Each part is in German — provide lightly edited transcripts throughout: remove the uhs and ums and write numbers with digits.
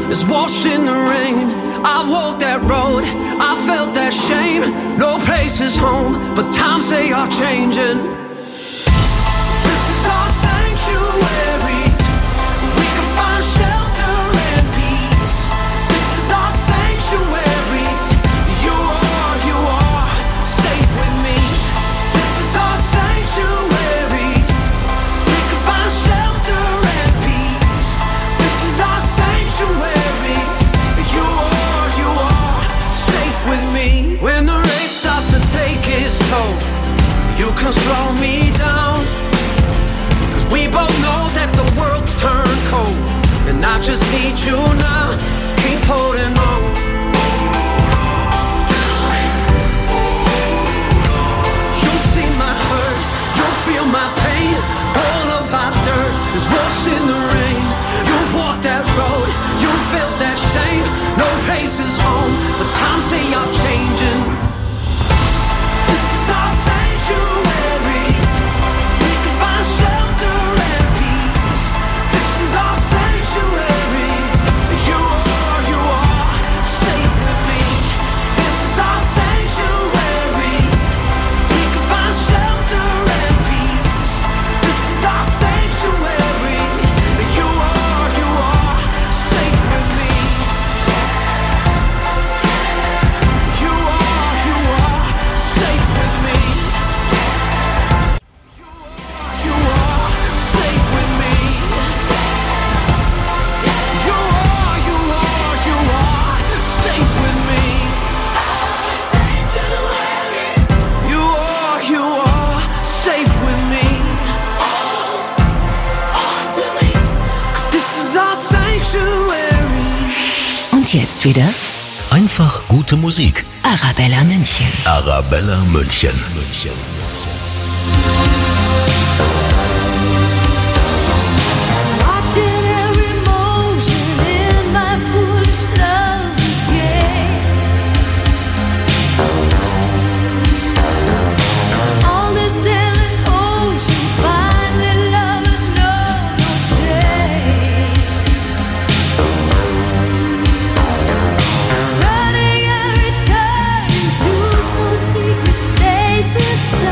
is washed in the rain. I've walked that road, I felt that shame. No place is home, but times they are changing. This is our sanctuary. We can find shelter and peace. This is our sanctuary. You are safe with me. This is our sanctuary. We can find shelter and peace. This is our sanctuary. You are safe with me. When the rain starts to take its toll, you can slow me down. 'Cause we both know that the world's turned cold, and I just need you now. Keep holding on. You'll see my hurt, you'll feel my pain. All of our dirt is washed in the rain. You've walked that road, you felt that shame. No place is home, but times they are changing. This is our sanctuary. We can find shelter and peace. This is our sanctuary. You are safe with me. This is our sanctuary. We can find shelter and peace. This is our sanctuary. You are safe with me. You are safe with me. You are safe with me. You are safe with me. Sanctuary. You are safe with me. On to me. 'Cause this is our sanctuary. Und jetzt wieder Einfach gute Musik. Arabella München. Arabella München. Watching every motion in my foolish love's game. On this endless ocean, finally lovers know no shame. Turning every turn to some secret place inside.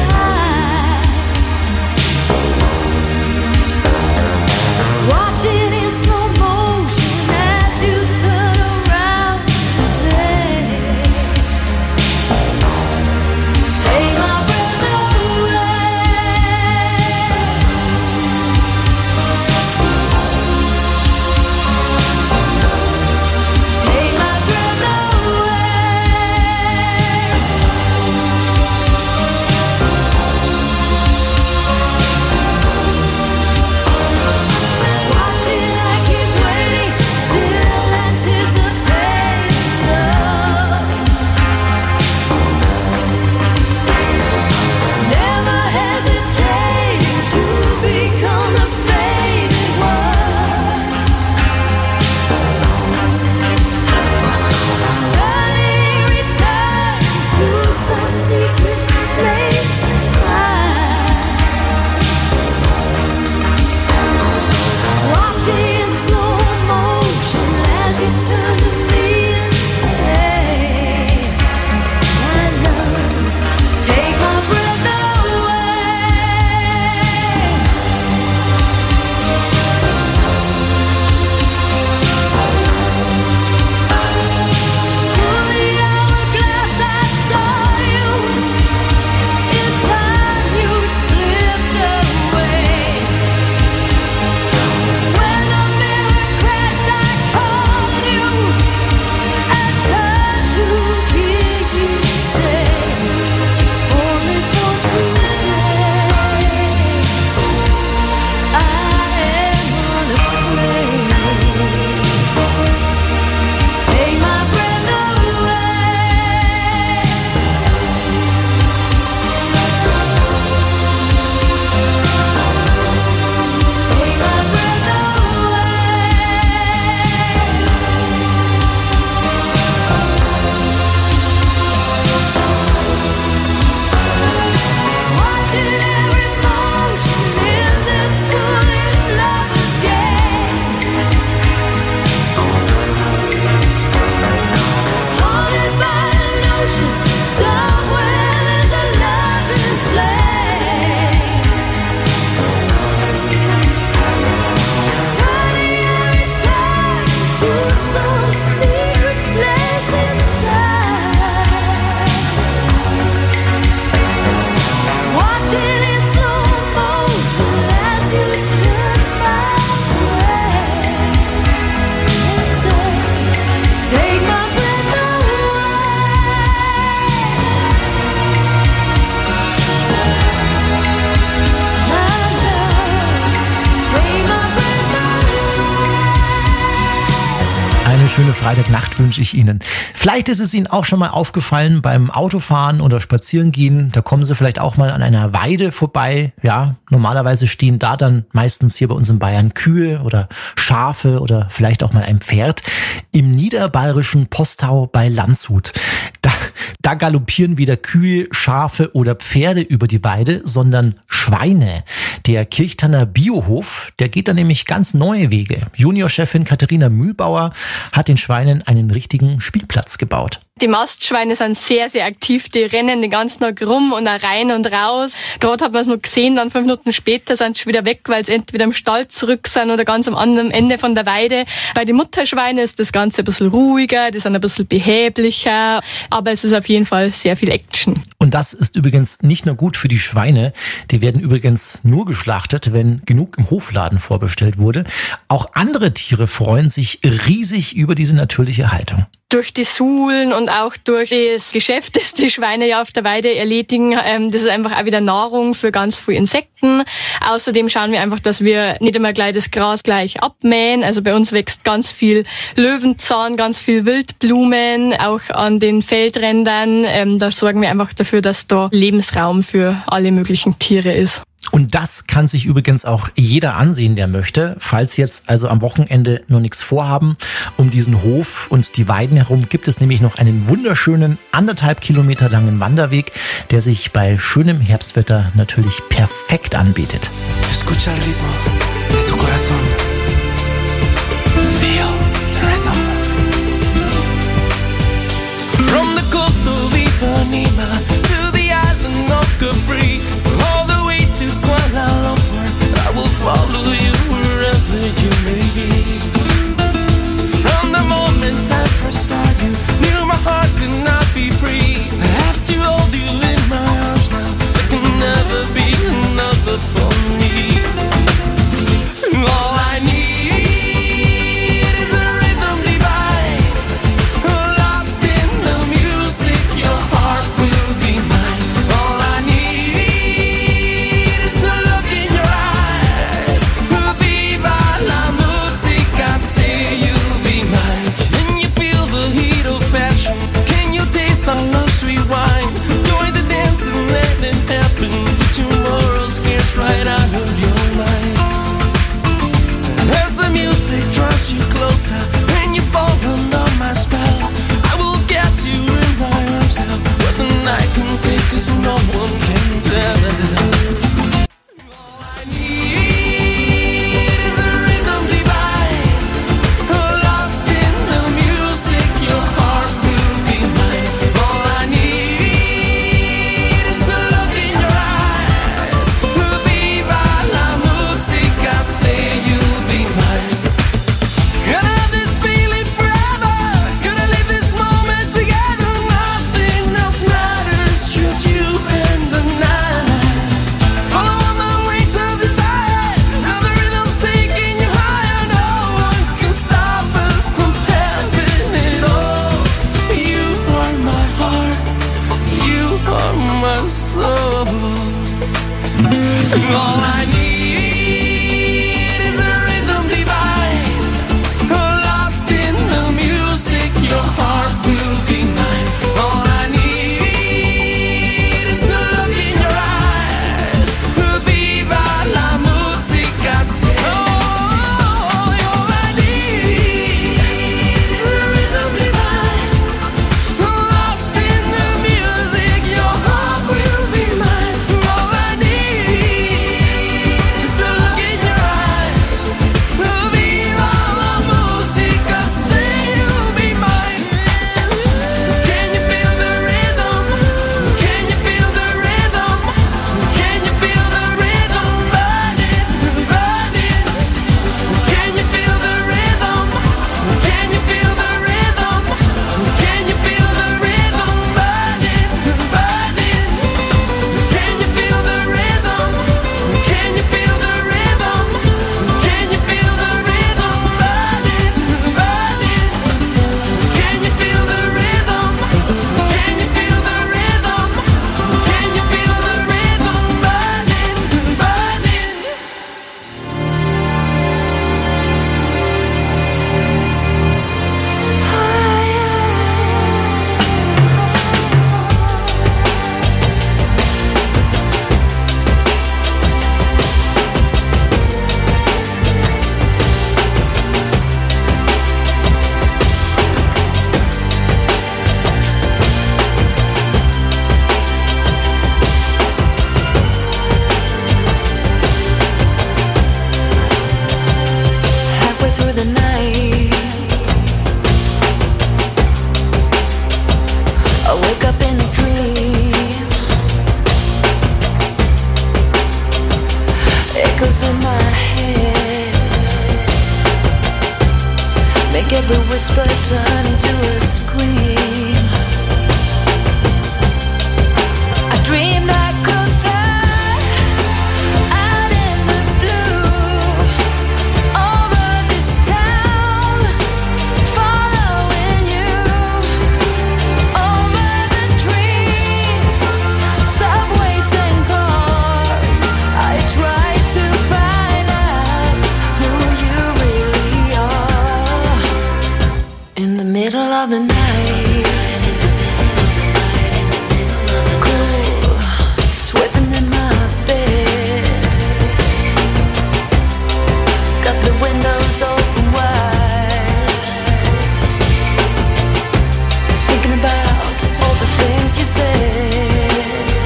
Schöne Freitagnacht wünsche ich Ihnen. Vielleicht ist es Ihnen auch schon mal aufgefallen beim Autofahren oder Spazierengehen. Da kommen Sie vielleicht auch mal an einer Weide vorbei. Ja, normalerweise stehen da dann meistens hier bei uns in Bayern Kühe oder Schafe oder vielleicht auch mal ein Pferd. Im niederbayerischen Postau bei Landshut. Da galoppieren weder Kühe, Schafe oder Pferde über die Weide, sondern Schweine. Der Kirchtanner Biohof, der geht da nämlich ganz neue Wege. Juniorchefin Katharina Mühlbauer hat den Schweinen einen richtigen Spielplatz gebaut. Die Mastschweine sind sehr, sehr aktiv. Die rennen den ganzen Tag rum und auch rein und raus. Gerade hat man es noch gesehen, dann 5 Minuten später sind sie schon wieder weg, weil sie entweder im Stall zurück sind oder ganz am anderen Ende von der Weide. Bei den Mutterschweinen ist das Ganze ein bisschen ruhiger, die sind ein bisschen behäblicher, aber es ist auf jeden Fall sehr viel Action. Und das ist übrigens nicht nur gut für die Schweine, die werden übrigens nur geschlachtet, wenn genug im Hofladen vorbestellt wurde. Auch andere Tiere freuen sich riesig über diese natürliche Haltung. Durch die Suhlen und auch durch das Geschäft, das die Schweine ja auf der Weide erledigen, das ist einfach auch wieder Nahrung für ganz viele Insekten. Außerdem schauen wir einfach, dass wir nicht immer gleich das Gras gleich abmähen. Also bei uns wächst ganz viel Löwenzahn, ganz viel Wildblumen, auch an den Feldrändern. Da sorgen wir einfach dafür, dass da Lebensraum für alle möglichen Tiere ist. Und das kann sich übrigens auch jeder ansehen, der möchte. Falls jetzt also am Wochenende nur nichts vorhaben, um diesen Hof und die Weiden herum gibt es nämlich noch einen wunderschönen 1,5 Kilometer langen Wanderweg, der sich bei schönem Herbstwetter natürlich perfekt anbietet. Escucha el ritmo de tu corazón. Feel the rhythm. From the coast of Ipanema to the island of Capri, all the way to Kuala Lumpur, I will follow you wherever you may be. From the moment I first saw you, knew my heart could not be free. I have to hold you in my arms now. There can never be another for me. All I need is a rhythm divine, lost in the music. Your heart will be mine. All I need is the look in your eyes. Viva la música, say you'll be mine. Can you feel the heat of passion? Can you taste our love sweet wine? Join the dance and let it happen. Tomorrow scares right out of your mind. As the music draws you closer and you fall under my spell, I will get you in my arms now. Where the night can take us, no one can tell. All I need is a rhythm divine, lost in the music. Your heart will be mine. All I need is the look in your eyes. Viva la música, say you'll be mine. Gonna have this feeling forever. Gonna live this moment together. Nothing else matters, just you and the night. Follow the waves of desire. Now the rhythm's taking you higher. No one can stop us from having it all. You are my heart. You are my soul. All I need is a rhythm divine, lost in the music. Your heart will be mine. All I need is the look in your eyes. Viva la música, say. Oh, all I need is a rhythm divine, lost in the music. Your heart will be mine. All I need make every whisper turn into a scream. I dreamed I could fly out in the blue over this town, following you over the trees, subways and cars. I tried to find out who you really are. In the middle of the night, cool, sweating in my bed, got the windows open wide, thinking about all the things you said.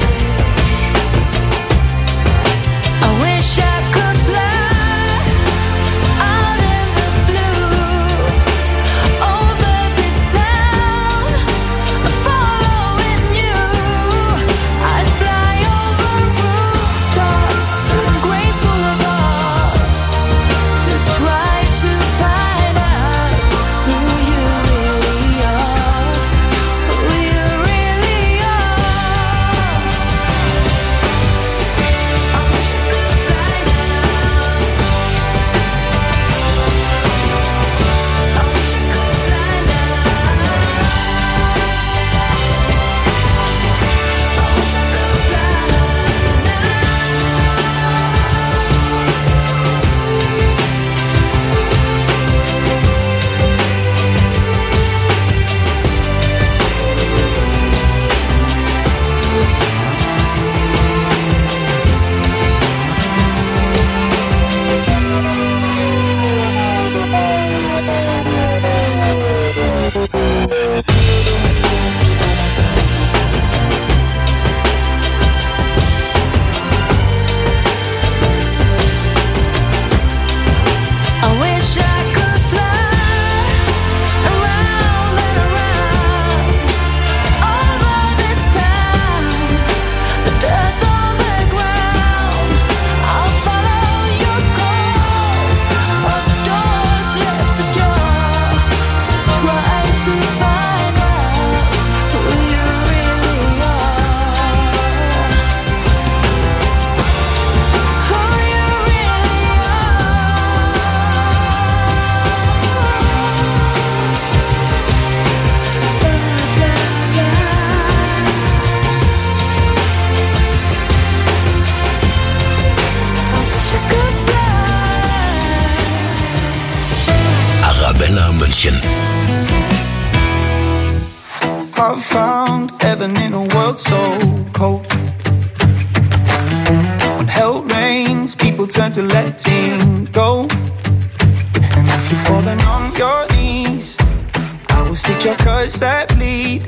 I wish I could fly out in the blue over this town, following you. I'd fly over rooftops and great boulevards to try to find out who you really are, who you really are. I wish I could fly now. I wish I could fly now. I wish I could fly I wish I could fly around and around over this town, the dirt on the ground. I'll follow your course of doors left ajar to try to find out who you really are, who you really Arabella München. I found heaven in a world so cold. When hell rains, people turn to letting go. And if you're falling on your knees, I will stitch your cuts that bleed.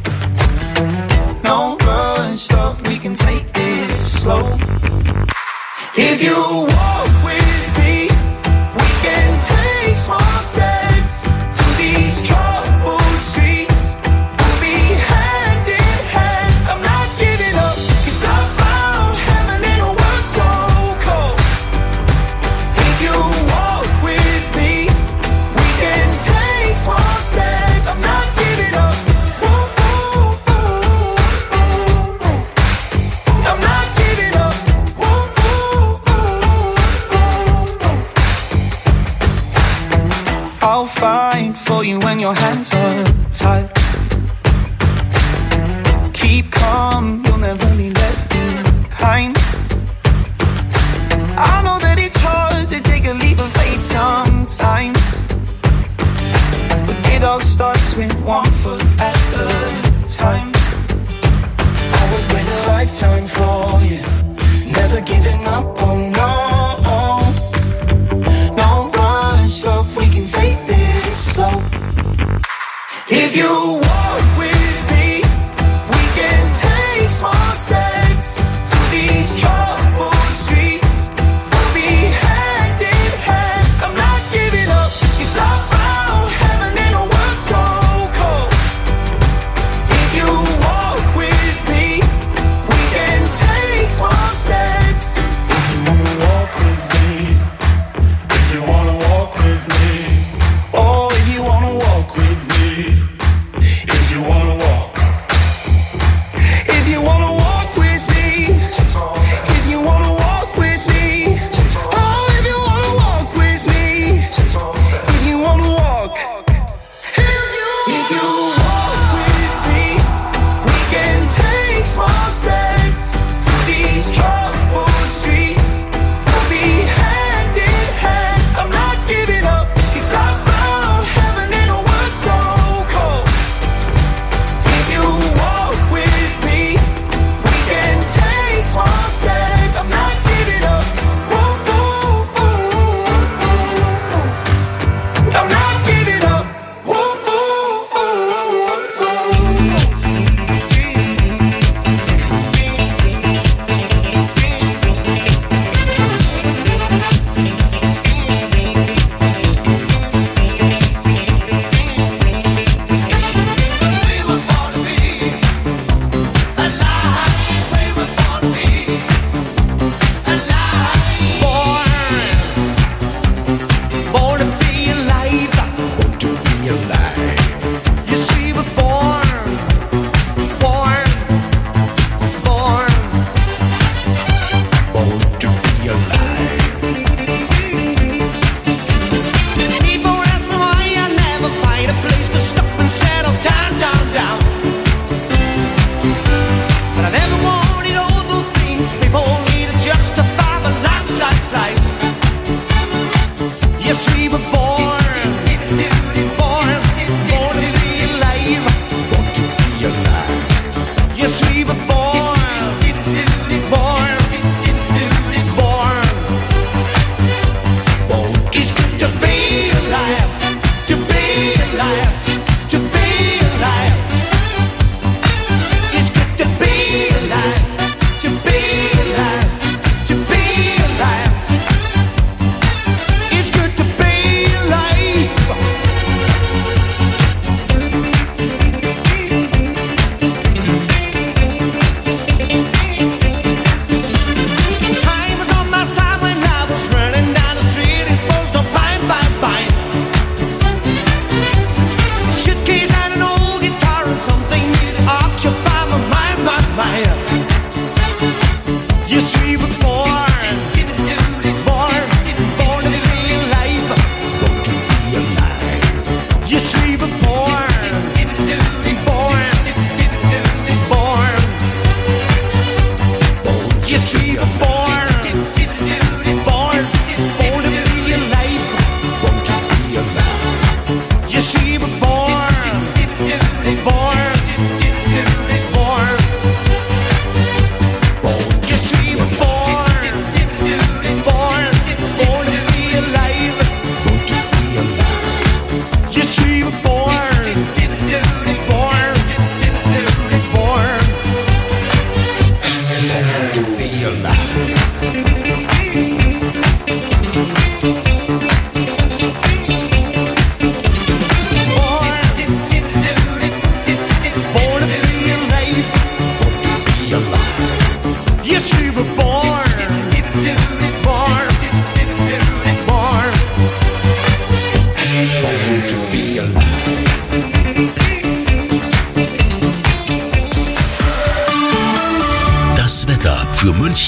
No rush, love, we can take this slow. If you walk with me, we can take small steps through these troubled streets. We'll be hand in hand, I'm not giving up, 'cause I found heaven in a world so cold. If you walk with me, we can take small steps, I'm not giving up. Ooh, ooh, ooh, ooh, ooh. I'm not giving up. Ooh, ooh, ooh, ooh, ooh. I'll fight for you when your hands are tied. Keep calm, you'll never be left behind. I know that it's hard to take a leap of faith sometimes, but it all starts with one foot at a time. I would wait a lifetime for you, never giving up, oh no. No rush, love, we can take this slow. If you walk with me, we can take small steps through these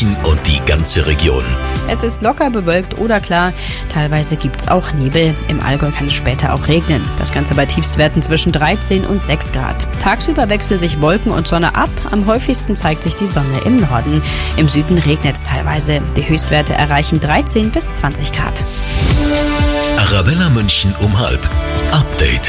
München und die ganze Region. Es ist locker bewölkt oder klar. Teilweise gibt's auch Nebel. Im Allgäu kann es später auch regnen. Das Ganze bei Tiefstwerten zwischen 13 und 6 Grad. Tagsüber wechseln sich Wolken und Sonne ab. Am häufigsten zeigt sich die Sonne im Norden. Im Süden regnet es teilweise. Die Höchstwerte erreichen 13 bis 20 Grad. Arabella München um 12:30. Update.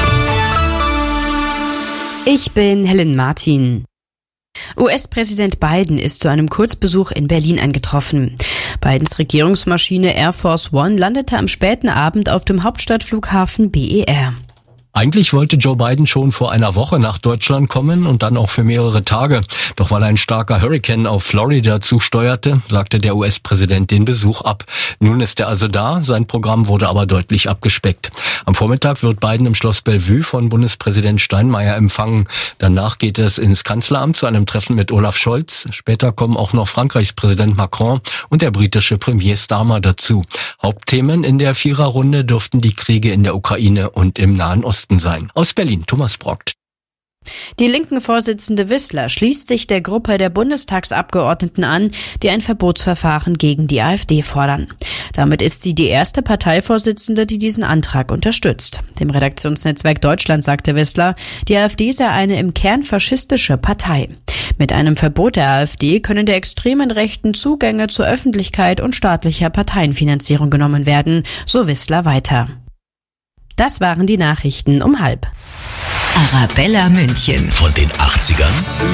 Ich bin Helen Martin. US-Präsident Biden ist zu einem Kurzbesuch in Berlin eingetroffen. Bidens Regierungsmaschine Air Force One landete am späten Abend auf dem Hauptstadtflughafen BER. Eigentlich wollte Joe Biden schon vor einer Woche nach Deutschland kommen und dann auch für mehrere Tage. Doch weil ein starker Hurrikan auf Florida zusteuerte, sagte der US-Präsident den Besuch ab. Nun ist er also da, sein Programm wurde aber deutlich abgespeckt. Am Vormittag wird Biden im Schloss Bellevue von Bundespräsident Steinmeier empfangen. Danach geht es ins Kanzleramt zu einem Treffen mit Olaf Scholz. Später kommen auch noch Frankreichs Präsident Macron und der britische Premier Starmer dazu. Hauptthemen in der Viererrunde dürften die Kriege in der Ukraine und im Nahen Osten sein. Aus Berlin, Thomas Brockt. Die Linken-Vorsitzende Wissler schließt sich der Gruppe der Bundestagsabgeordneten an, die ein Verbotsverfahren gegen die AfD fordern. Damit ist sie die erste Parteivorsitzende, die diesen Antrag unterstützt. Dem Redaktionsnetzwerk Deutschland sagte Wissler, die AfD sei eine im Kern faschistische Partei. Mit einem Verbot der AfD können der extremen Rechten Zugänge zur Öffentlichkeit und staatlicher Parteienfinanzierung genommen werden, so Wissler weiter. Das waren die Nachrichten um 12:30. Arabella München. Von den 80ern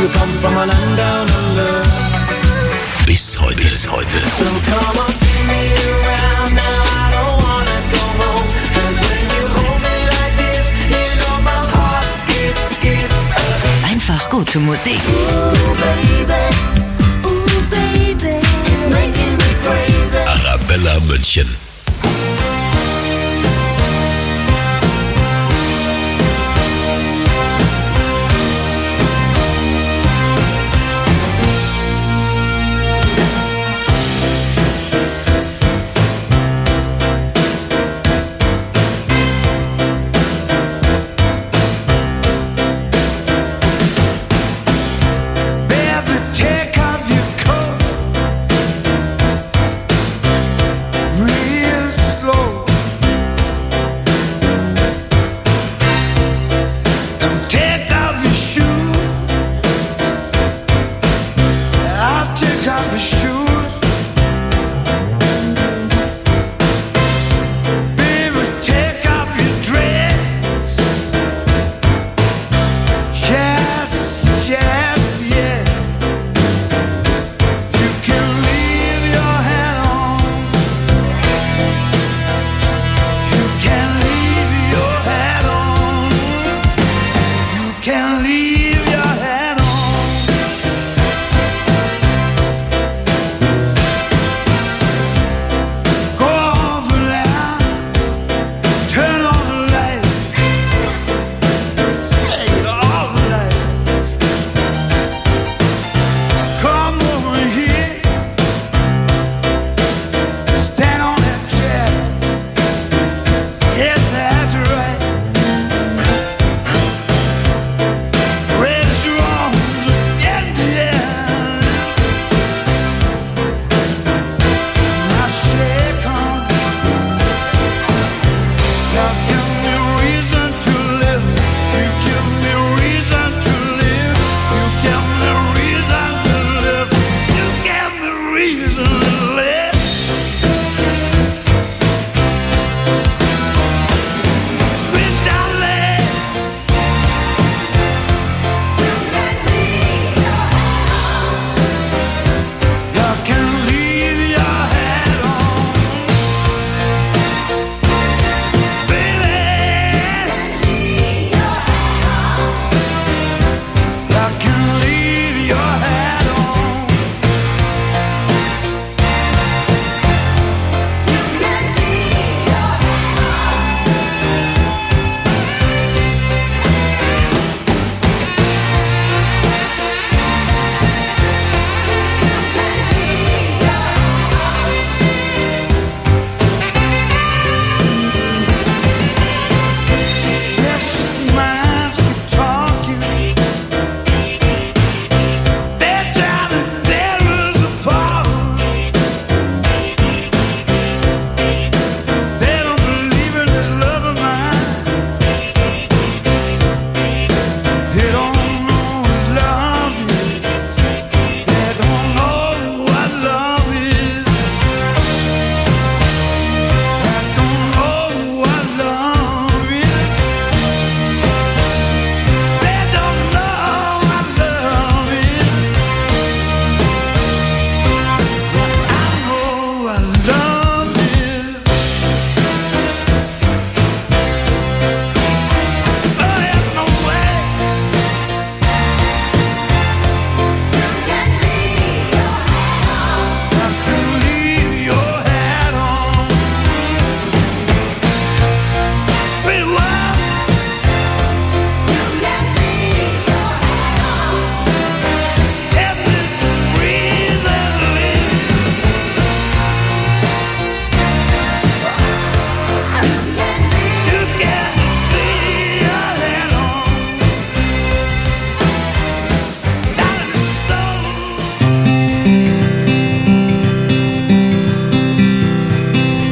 bis heute. Einfach gute Musik. Arabella München. Every take of your coat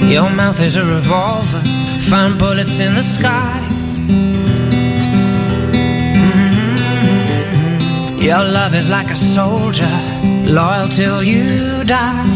Your mouth is a revolver, find bullets in the sky. Your love is like a soldier, loyal till you die.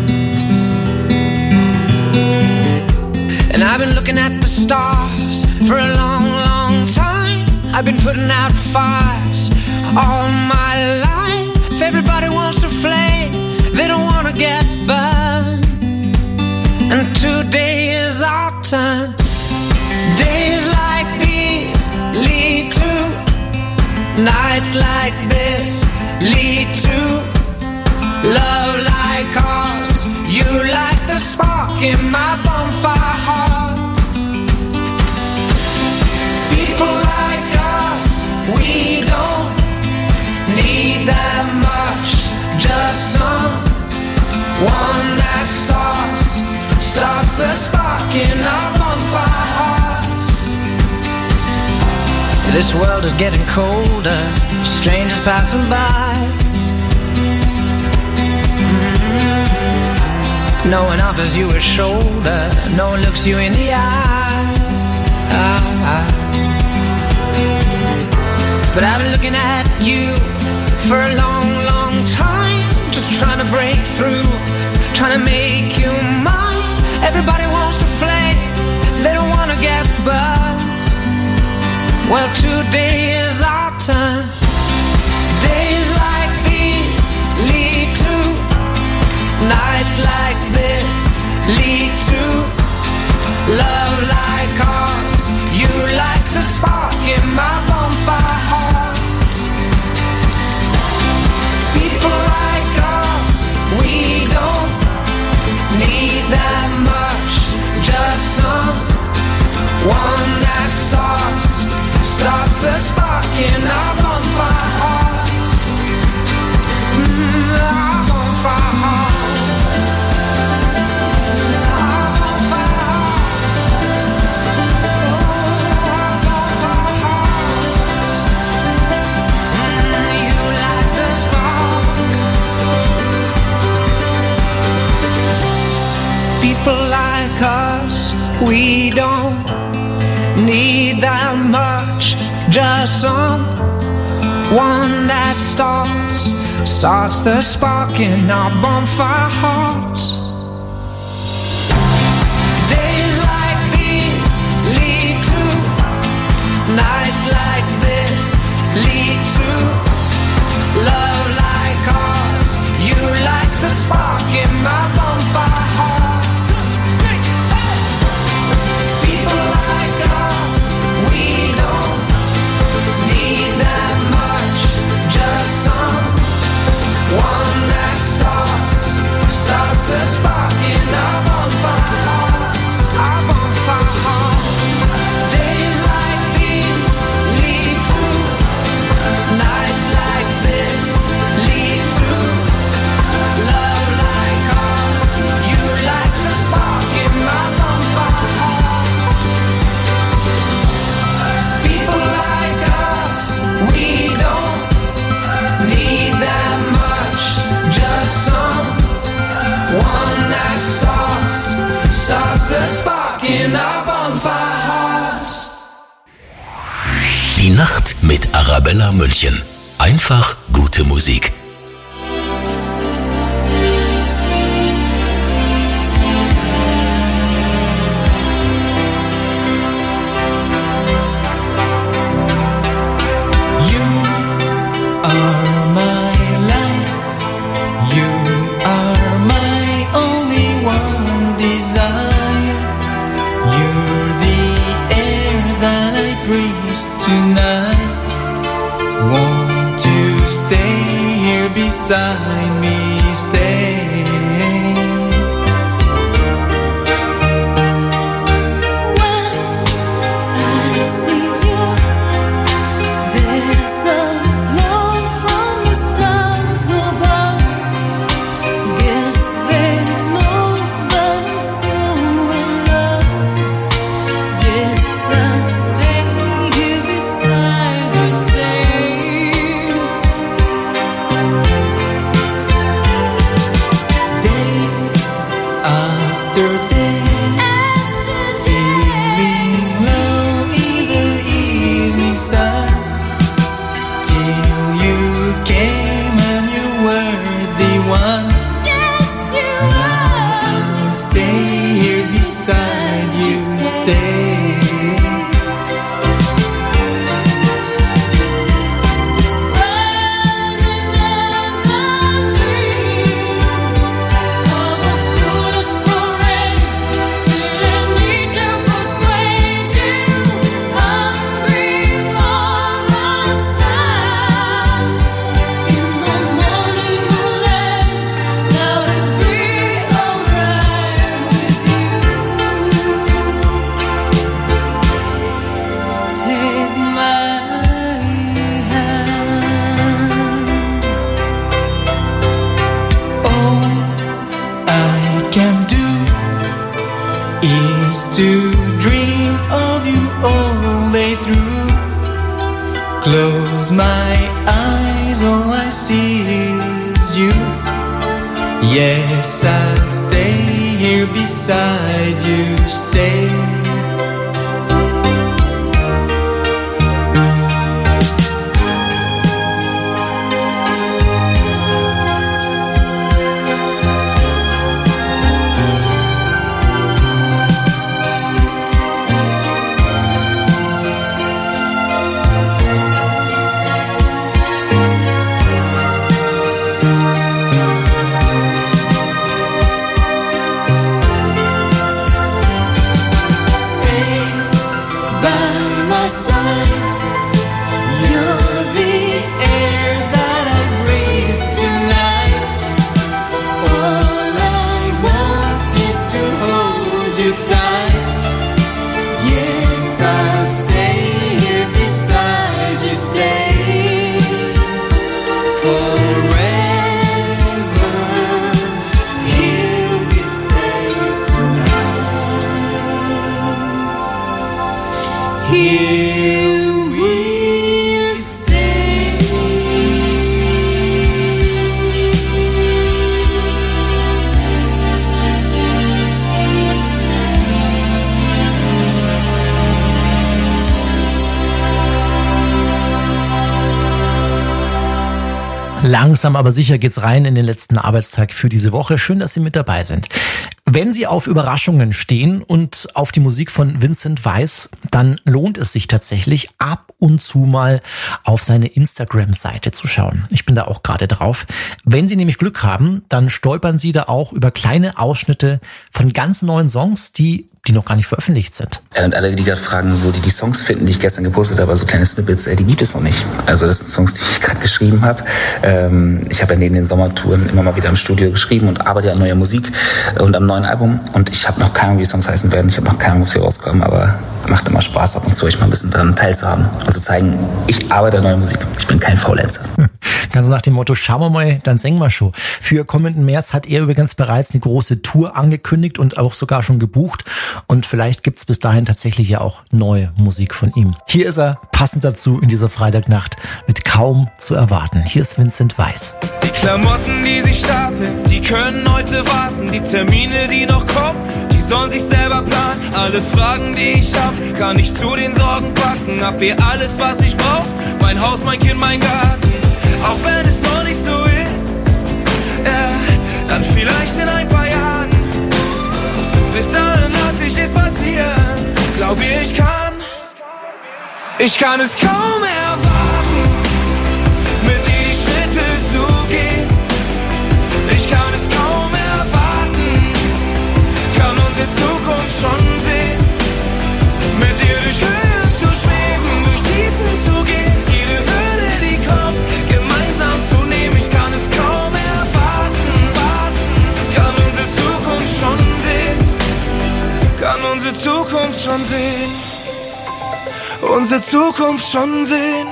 And I've been looking at the stars for a long, long time. I've been putting out fires all my life. Everybody wants a flame, they don't want to get burned. And today is our turn. Days like these lead to nights like this, lead to love like ours. You light the spark in my bonfire heart. People like us, we don't need that much. Just someone that starts the spark in our bonfire hearts. This world is getting colder, strangers passing by. No one offers you a shoulder, no one looks you in the eye. But I've been looking at you for a long, long time, just trying to break through, trying to make you mine. Everybody wants a flame, they don't want to get burned. Well, today is our turn. Days like these lead to nights like this, lead to love like ours. You light the spark in my bonfire heart. People like us, we don't need that much. Just someone that starts the spark in our bonfire hearts. Our bonfire hearts. Our bonfire hearts. You light the spark. People like us, we don't need that much. Just someone that starts the spark in our bonfire hearts. Days like these lead to nights like this, lead to love like ours. You light the spark in my bonfire heart. People like us, we don't need that much. Just someone that starts the spark in our bonfire hearts. Our bonfire hearts. Days like these lead to nights like this, lead to love like ours. You light the spark in my bonfire heart. People like us, we don't need that much. Just someone that starts the spark in our bonfire hearts. Die Nacht mit Arabella München. Einfach gute Musik. You are my life. You are my only one desire. You're the air that I breathe tonight. Want to stay here stay. To dream of you all day through. Close my eyes, all I see is you. Yes, I'll stay here beside you, stay. Langsam aber sicher geht's rein in den letzten Arbeitstag für diese Woche. Schön, dass Sie mit dabei sind. Wenn Sie auf Überraschungen stehen und auf die Musik von Vincent Weiss, dann lohnt es sich tatsächlich ab und zu mal auf seine Instagram-Seite zu schauen. Ich bin da auch gerade drauf. Wenn Sie nämlich Glück haben, dann stolpern Sie da auch über kleine Ausschnitte von ganz neuen Songs, die noch gar nicht veröffentlicht sind. Und alle, die gerade fragen, wo die Songs finden, die ich gestern gepostet habe, also kleine Snippets, die gibt es noch nicht. Also das sind Songs, die ich gerade geschrieben habe. Ich habe ja neben den Sommertouren immer mal wieder im Studio geschrieben und arbeite an neuer Musik und am neuen Album. Und ich habe noch keine Ahnung, wie die Songs heißen werden. Ich habe noch keine Ahnung, ob sie rauskommen, aber macht immer Spaß, ab und zu euch mal ein bisschen daran teilzuhaben und zu zeigen, ich arbeite an neuer Musik. Ich bin kein Faulenzer. Ganz nach dem Motto, schauen wir mal, dann singen wir schon. Für kommenden März hat er übrigens bereits eine große Tour angekündigt und auch sogar schon gebucht. Und vielleicht gibt's bis dahin tatsächlich ja auch neue Musik von ihm. Hier ist er, passend dazu in dieser Freitagnacht, mit kaum zu erwarten. Hier ist Vincent Weiss. Die Klamotten, die sich stapeln, die können heute warten. Die Termine, die noch kommen, die sollen sich selber planen. Alle Fragen, die ich hab, kann ich zu den Sorgen packen. Hab hier alles, was ich brauch, mein Haus, mein Kind, mein Garten. Auch wenn es noch nicht so ist, dann vielleicht in ein paar Jahren. Bis dahin lass ich es passieren. Glaub ich kann es kaum erwarten, mit dir die Schritte zu gehen. Ich kann es kaum erwarten, kann unsere Zukunft schon sehen. Mit dir durch Höhen zu schweben, durch Tiefen zu gehen. Jede Hürde, die kommt, gemeinsam zu nehmen. Ich kann es kaum erwarten, kann unsere Zukunft schon sehen. Kann unsere Zukunft schon sehen. Unsere Zukunft schon sehen.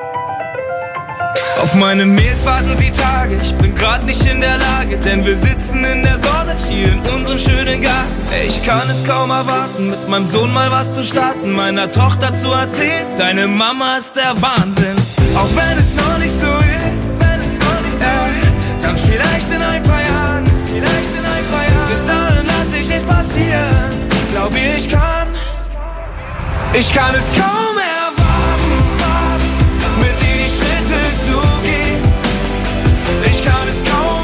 Auf meine Mails warten sie Tage, ich bin grad nicht in der Lage, denn wir sitzen in der Sonne hier in unserem schönen Garten. Ey, ich kann es kaum erwarten, mit meinem Sohn mal was zu starten, meiner Tochter zu erzählen, deine Mama ist der Wahnsinn. Auch wenn es noch nicht so ist, dann vielleicht in ein paar Jahren. Bis dahin lass ich es passieren, glaub ich kann es kaum erwarten, mit dir die Schritte zu gehen. Ich kann es kaum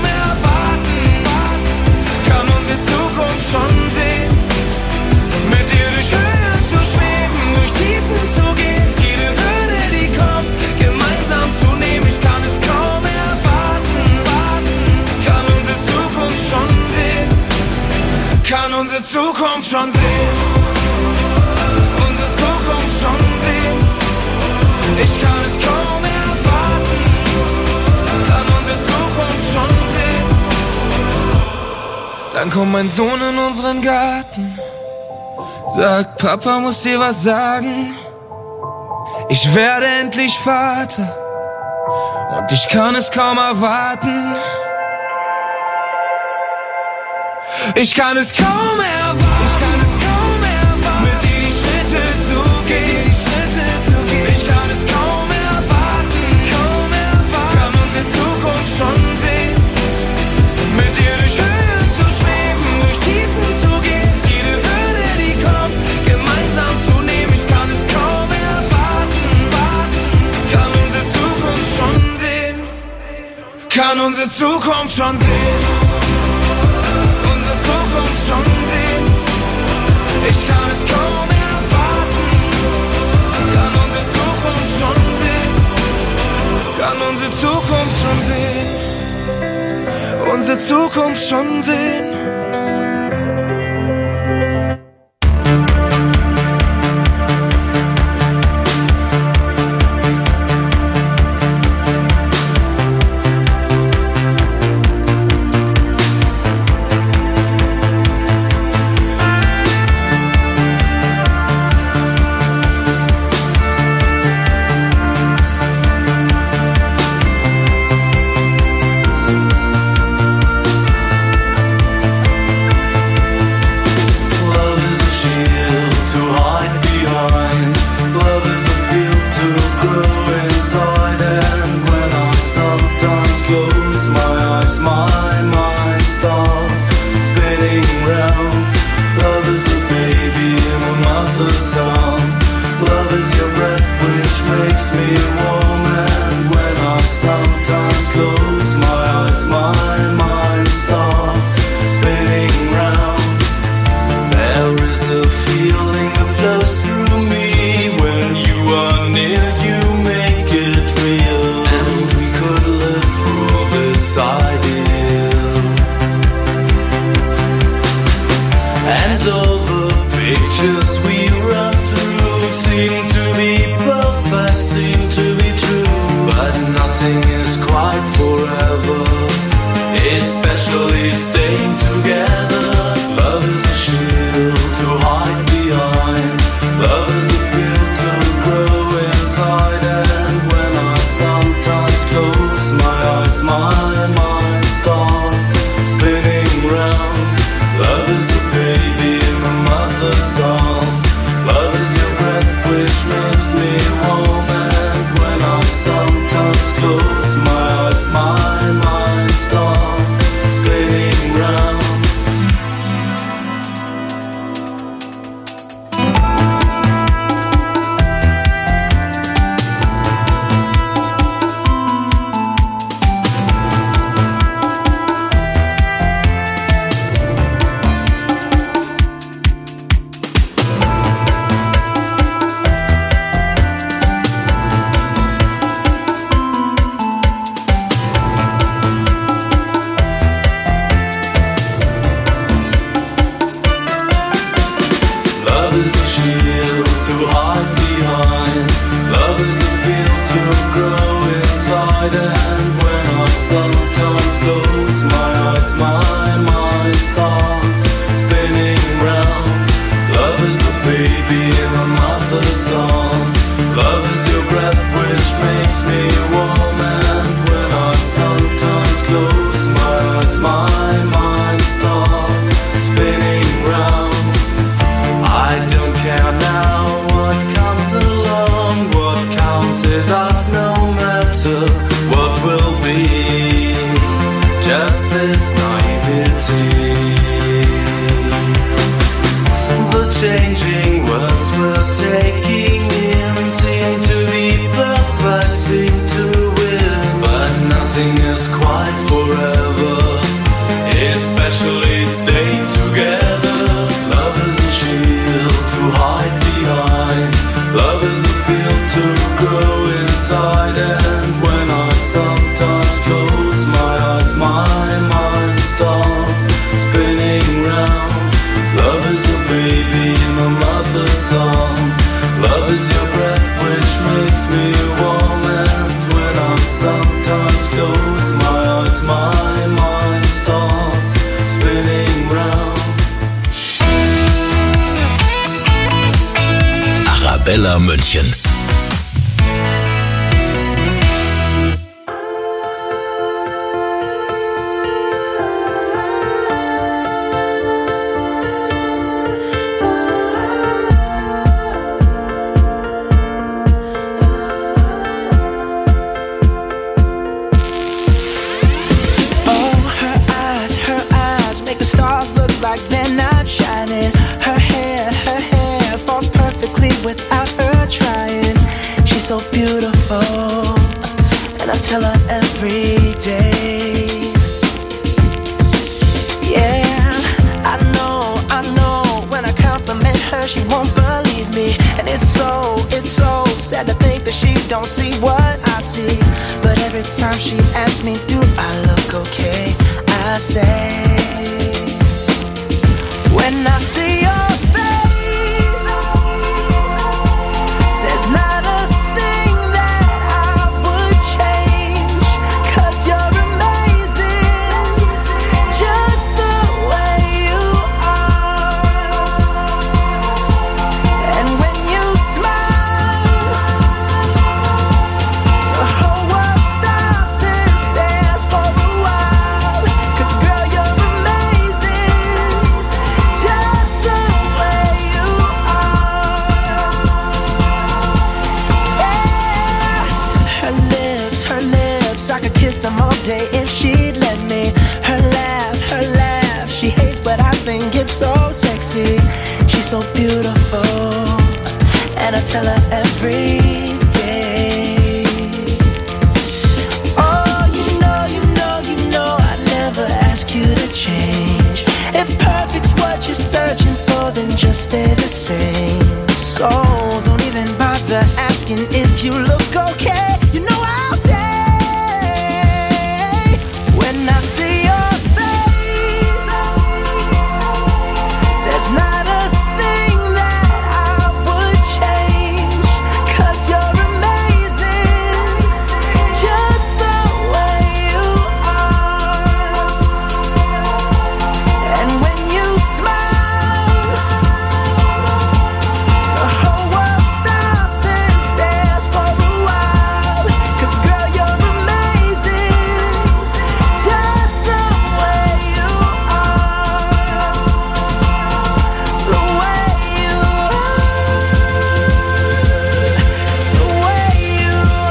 erwarten, kann unsere Zukunft schon sehen. Mit dir durch Höhe unsere Zukunft schon sehen. Unsere Zukunft schon sehen. Ich kann es kaum erwarten. Kann unsere Zukunft schon sehen. Dann kommt mein Sohn in unseren Garten. Sagt, Papa muss dir was sagen. Ich werde endlich Vater. Und ich kann es kaum erwarten. Ich kann es kaum erwarten. Mit dir die Schritte zu gehen. Ich kann es kaum erwarten. Kann unsere Zukunft schon sehen. Mit dir durch Höhen zu schweben, durch Tiefen zu gehen. Jede Hürde, die kommt, gemeinsam zu nehmen. Ich kann es kaum erwarten. Kann unsere Zukunft schon sehen. Kann unsere Zukunft schon sehen. Unsere Zukunft schon sehen. Ich kann es kaum erwarten. Kann unsere Zukunft schon sehen. Kann unsere Zukunft schon sehen. Unsere Zukunft schon sehen. Love is a baby in my mother's arms. Love is your breath which makes me warm. And when I'm sometimes close my eyes, my mind starts spinning round. Arabella München. So beautiful, and I tell her every day. Yeah, I know, when I compliment her, she won't believe me. And it's so sad to think that she don't see what I see. But every time she asks me, do I look okay? I say, when I see your face, there's not a them all day if she'd let me. Her laugh, she hates but I think it's so sexy. She's so beautiful, and I tell her every day. Oh, you know, I never ask you to change. If perfect's what you're searching for, then just stay the same. So don't even bother asking if you look okay. You know I'll say, when I see your face, there's not a thing that I would change. 'Cause you're amazing, just the way you are. And when you smile, the whole world stops and stares for a while. 'Cause girl, you're amazing, just the way you are, the way you are, the way you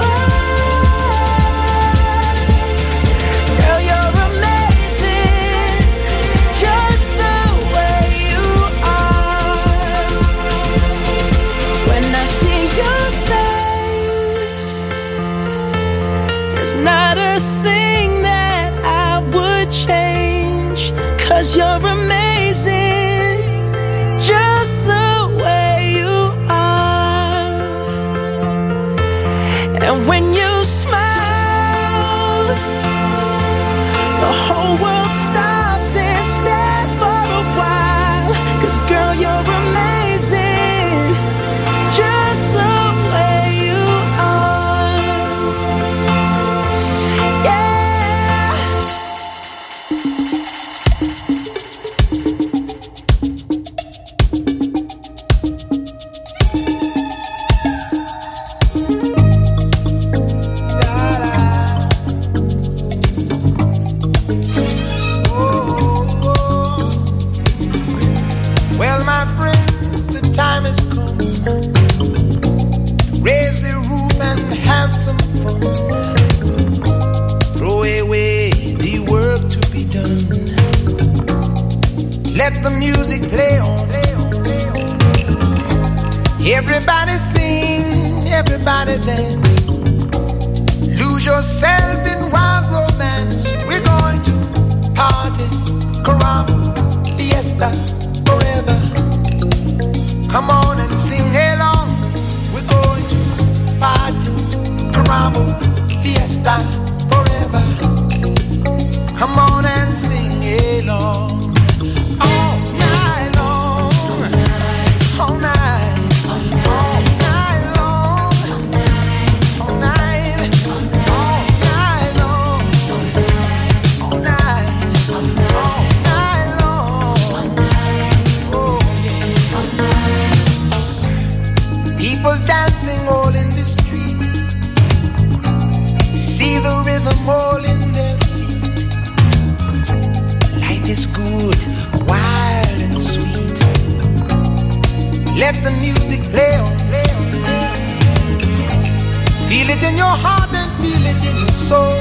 are. Girl, you're amazing, just the way you are. When I see your face, there's not a thing that I would change. 'Cause you're amazing, just the way you are. And when you smile, the whole world stops and stares for a while. 'Cause girl, you're amazing, just the way you are. Yeah. Well, my friends, the time has come. Raise the roof and have some fun. Throw away the work to be done. Let the music play on. Everybody sing, everybody dance. Lose yourself in wild romance. We're going to party, caramba, fiesta, forever. Come on and sing along. We're going to party, caramba, fiesta, forever. Come on and sing along all night long. Let the music play on. Feel it in your heart and feel it in your soul.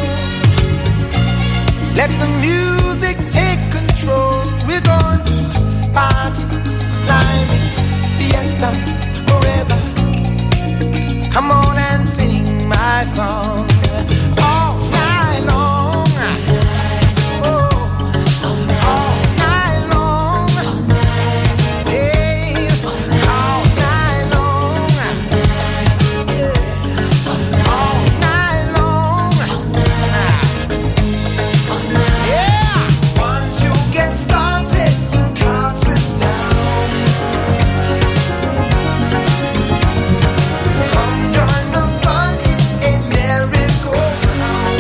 Let the music take control. We're going to party, climbing, fiesta, forever. Come on and sing my song all night long. Oh, all night long. Yes, all night long. Yeah, all night long. Yeah, once you get started, you can't sit down. Come join the fun, it's a merry-go-round.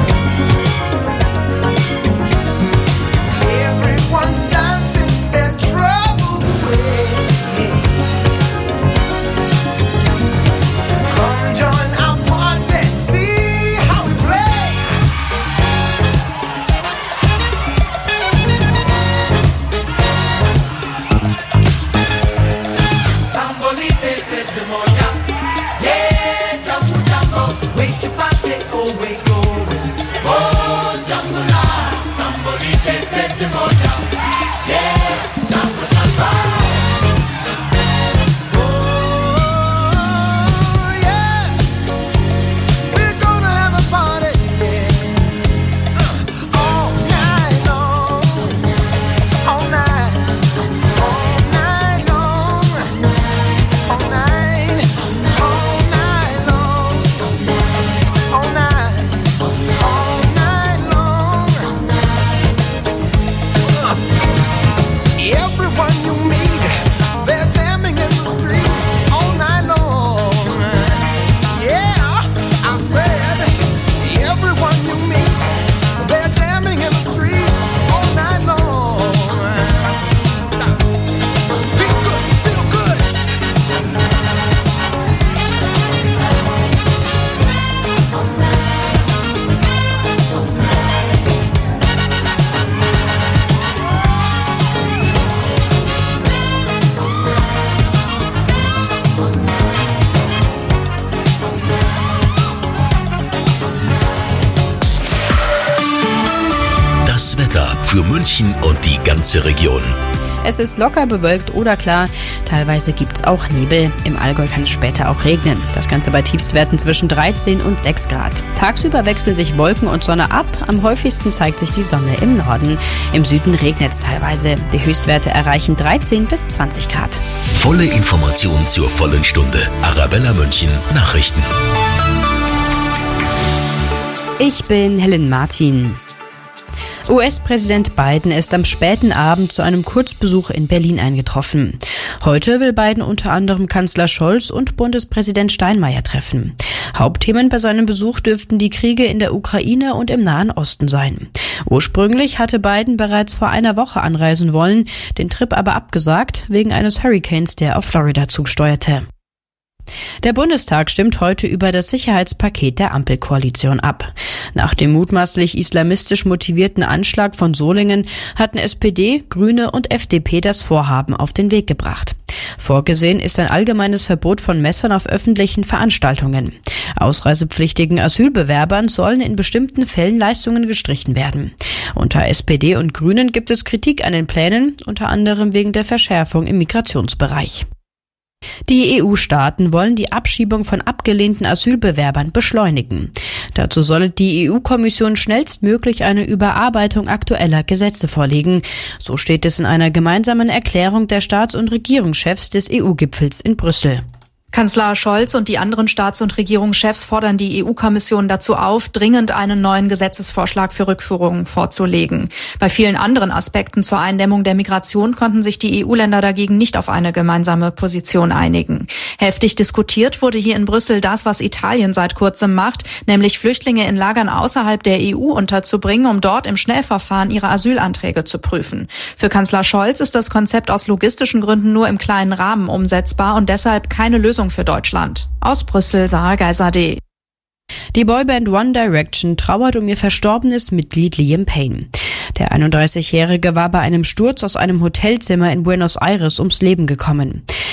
Everyone's dancing their troubles away. Come join our party, see how we play. Tambolite se de moja, yeah, jambu jambo, wait to party, oh we going, oh jambu la, tambolite se de moja, yeah, jambu jambo, oh yeah, we're gonna have a party, yeah, all night long, all night, all night long. All night, all night long, all night, all night long. Everyone you meet, they're jamming in the street all night long. Yeah, I said, everyone you meet, they're jamming in the street all night long. Feel good, feel good. Das Wetter für München und die ganze Region. Es ist locker bewölkt oder klar. Teilweise gibt's auch Nebel. Im Allgäu kann es später auch regnen. Das Ganze bei Tiefstwerten zwischen 13 und 6 Grad. Tagsüber wechseln sich Wolken und Sonne ab. Am häufigsten zeigt sich die Sonne im Norden. Im Süden regnet's teilweise. Die Höchstwerte erreichen 13 bis 20 Grad. Volle Information zur vollen Stunde. Arabella München Nachrichten. Ich bin Helen Martin. US-Präsident Biden ist am späten Abend zu einem Kurzbesuch in Berlin eingetroffen. Heute will Biden unter anderem Kanzler Scholz und Bundespräsident Steinmeier treffen. Hauptthemen bei seinem Besuch dürften die Kriege in der Ukraine und im Nahen Osten sein. Ursprünglich hatte Biden bereits vor einer Woche anreisen wollen, den Trip aber abgesagt, wegen eines Hurrikans, der auf Florida zusteuerte. Der Bundestag stimmt heute über das Sicherheitspaket der Ampelkoalition ab. Nach dem mutmaßlich islamistisch motivierten Anschlag von Solingen hatten SPD, Grüne und FDP das Vorhaben auf den Weg gebracht. Vorgesehen ist ein allgemeines Verbot von Messern auf öffentlichen Veranstaltungen. Ausreisepflichtigen Asylbewerbern sollen in bestimmten Fällen Leistungen gestrichen werden. Unter SPD und Grünen gibt es Kritik an den Plänen, unter anderem wegen der Verschärfung im Migrationsbereich. Die EU-Staaten wollen die Abschiebung von abgelehnten Asylbewerbern beschleunigen. Dazu solle die EU-Kommission schnellstmöglich eine Überarbeitung aktueller Gesetze vorlegen. So steht es in einer gemeinsamen Erklärung der Staats- und Regierungschefs des EU-Gipfels in Brüssel. Kanzler Scholz und die anderen Staats- und Regierungschefs fordern die EU-Kommission dazu auf, dringend einen neuen Gesetzesvorschlag für Rückführungen vorzulegen. Bei vielen anderen Aspekten zur Eindämmung der Migration konnten sich die EU-Länder dagegen nicht auf eine gemeinsame Position einigen. Heftig diskutiert wurde hier in Brüssel das, was Italien seit kurzem macht, nämlich Flüchtlinge in Lagern außerhalb der EU unterzubringen, um dort im Schnellverfahren ihre Asylanträge zu prüfen. Für Kanzler Scholz ist das Konzept aus logistischen Gründen nur im kleinen Rahmen umsetzbar und deshalb keine Lösung für Deutschland. Aus Brüssel, Sarah Geiserde. Die Boyband One Direction trauert um ihr verstorbenes Mitglied Liam Payne. Der 31-Jährige war bei einem Sturz aus einem Hotelzimmer in Buenos Aires ums Leben gekommen.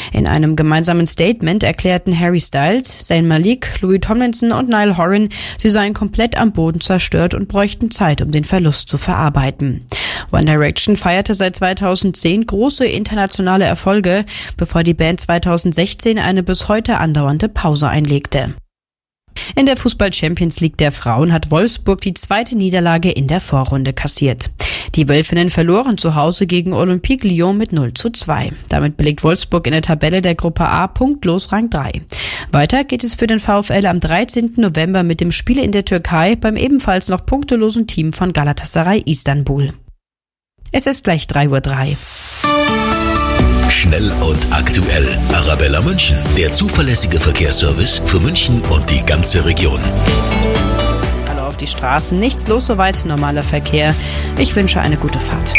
In einem gemeinsamen Statement erklärten Harry Styles, Zayn Malik, Louis Tomlinson und Niall Horan, sie seien komplett am Boden zerstört und bräuchten Zeit, um den Verlust zu verarbeiten. One Direction feierte seit 2010 große internationale Erfolge, bevor die Band 2016 eine bis heute andauernde Pause einlegte. In der Fußball-Champions League der Frauen hat Wolfsburg die zweite Niederlage in der Vorrunde kassiert. Die Wölfinnen verloren zu Hause gegen Olympique Lyon mit 0:2. Damit belegt Wolfsburg in der Tabelle der Gruppe A punktlos Rang 3. Weiter geht es für den VfL am 13. November mit dem Spiel in der Türkei beim ebenfalls noch punktelosen Team von Galatasaray Istanbul. Es ist gleich 3:03 Uhr. Schnell und aktuell. Arabella München, der zuverlässige Verkehrsservice für München und die ganze Region. Hallo auf die Straßen, nichts los soweit, normaler Verkehr. Ich wünsche eine gute Fahrt.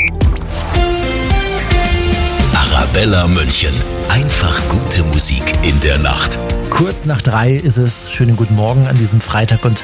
Arabella München, einfach gute Musik in der Nacht. Kurz nach 3 ist es. Schönen guten Morgen an diesem Freitag und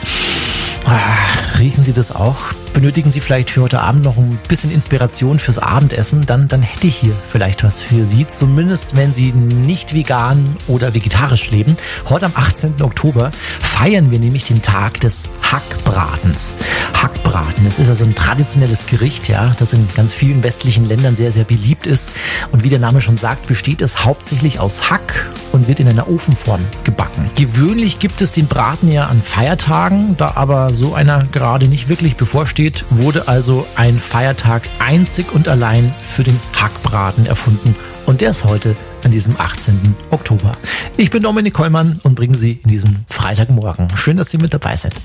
riechen Sie das auch? Benötigen Sie vielleicht für heute Abend noch ein bisschen Inspiration fürs Abendessen? Dann hätte ich hier vielleicht was für Sie. Zumindest, wenn Sie nicht vegan oder vegetarisch leben. Heute am 18. Oktober feiern wir nämlich den Tag des Hackbratens. Hackbraten, das ist also ein traditionelles Gericht, ja, das in ganz vielen westlichen Ländern sehr, sehr beliebt ist. Und wie der Name schon sagt, besteht es hauptsächlich aus Hack und wird in einer Ofenform gebacken. Gewöhnlich gibt es den Braten ja an Feiertagen, da aber so einer gerade nicht wirklich bevorsteht, wurde also ein Feiertag einzig und allein für den Hackbraten erfunden. Und der ist heute an diesem 18. Oktober. Ich bin Dominik Kollmann und bringe Sie in diesen Freitagmorgen. Schön, dass Sie mit dabei sind.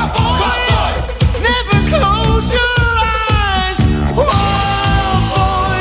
Close your eyes, Wild Boys.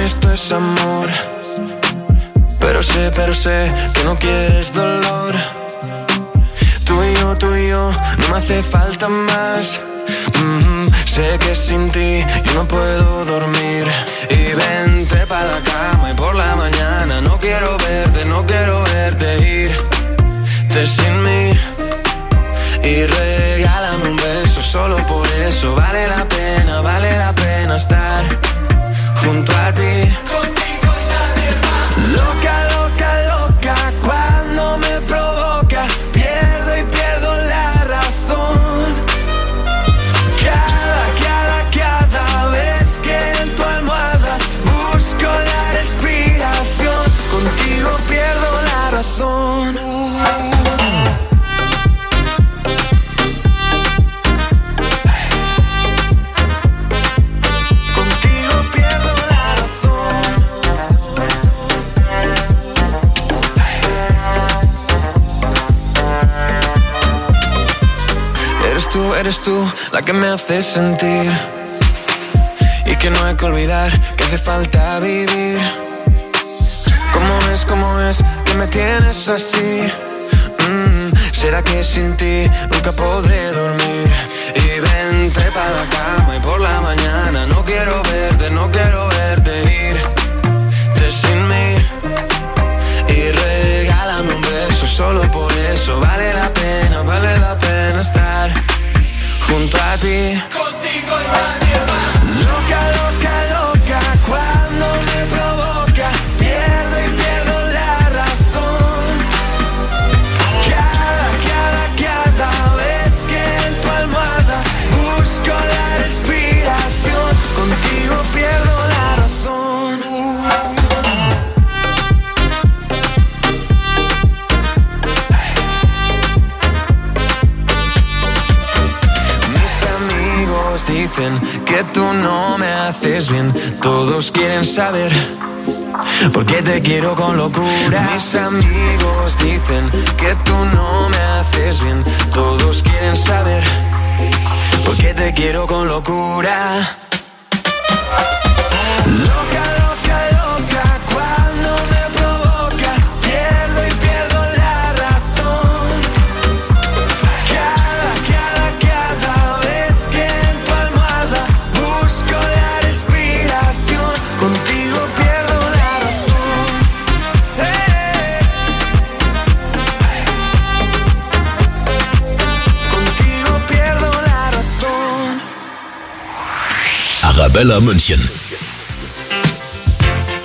esto es amor. Pero sé que no quieres dolor. Tú y yo, no me hace falta más. Sé que sin ti yo no puedo dormir. Y vente pa' la cama y por la mañana no quiero verte irte sin mí. Y regálame un beso, solo por eso vale la pena estar junto a ti. Contigo y nadie más. Loca, cuando me provoca, pierdo la razón. Cada vez que en tu almohada busco la respiración, contigo pierdo la razón. Eres tú la que me hace sentir y que no hay que olvidar que hace falta vivir. ¿Cómo es que me tienes así? ¿Será que sin ti nunca podré dormir? Y vente pa' la cama y por la mañana no quiero verte irte sin mí. Y regálame un beso, solo por eso vale la pena estar junto a ti. Contigo y nadie más. Loca, cuando me provoca, pierdo la razón. Cada vez que en tu almohada busco la respiración, contigo pierdo la razón. Dicen que tú no me haces bien. Todos quieren saber por qué te quiero con locura. Mis amigos dicen que tú no me haces bien. Todos quieren saber por qué te quiero con locura. Loca, cuando me provoca, pierdo la razón. Cada vez que en tu almohada busco la respiración, contigo pierdo la razón. Contigo pierdo la razón. Arabella München.